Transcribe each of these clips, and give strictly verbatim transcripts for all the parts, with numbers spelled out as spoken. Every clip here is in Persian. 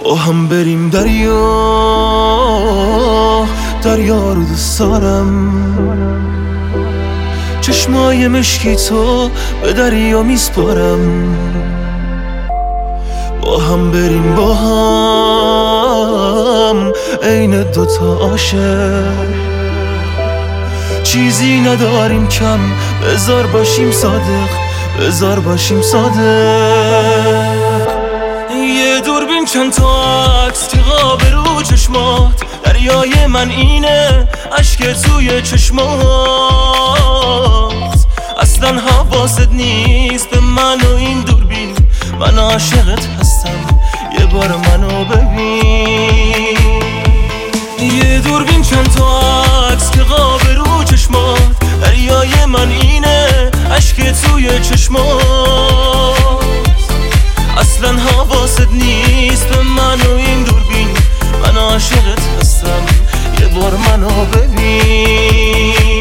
با هم بریم دریا، دریا رو دوست دارم. چشمای مشکی تو به دریا میسپارم. با هم بریم با هم عین دوتا عاشق، چیزی نداریم کم، بذار باشیم صادق، بذار باشیم صادق. یه دوربین چند تا عکس تیغا به رو چشمات، دریای من اینه اشک توی چشمات. اصلا حواست نیست به من و این دوربین، من عاشقت هستم، یه بار منو ببین. یه دوربین چند تا عکس تیغا به رو چشمات، دریای من اینه اشک توی چشمات. اصلا حواست نیست به من و این دوربین، من عاشقت هستم، یه بار منو ببین.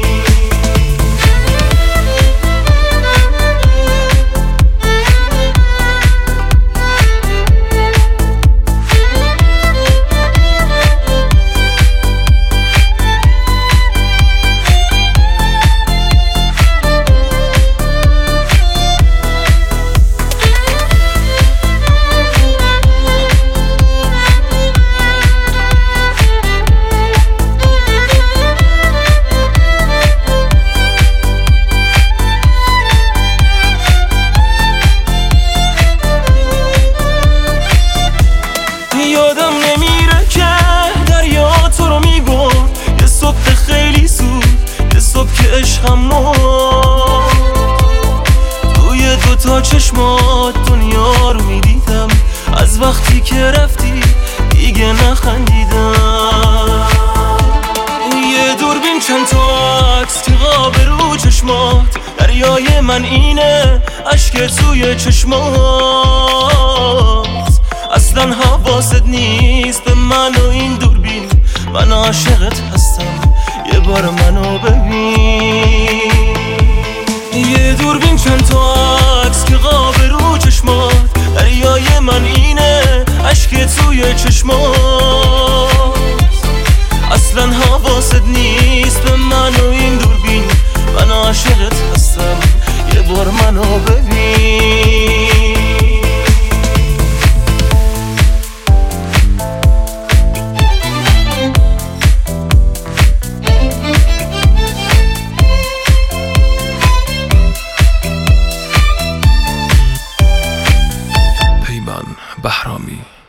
یادم نمیره که دریا تو رو میبرد یه صبح خیلی زود، یه صبح که عشقم مرد. توی دوتا چشمات دنیا رو میدیدم، از وقتی که رفتی دیگه نخندیدم. یه دوربین چند تا عکس تیغا به رو چشمات، دریای من اینه اشک توی چشمات. اصلا حواست نیست به من و این دوربین، من عاشقت هستم، یه بار منو ببین. یه دوربین چند تا عکس که قاب رو چشمات، دریای من اینه اشک توی چشمات. اصلا حواست نیست به من و این دوربین، من عاشقت هستم، یه بار منو ببین. بهرامی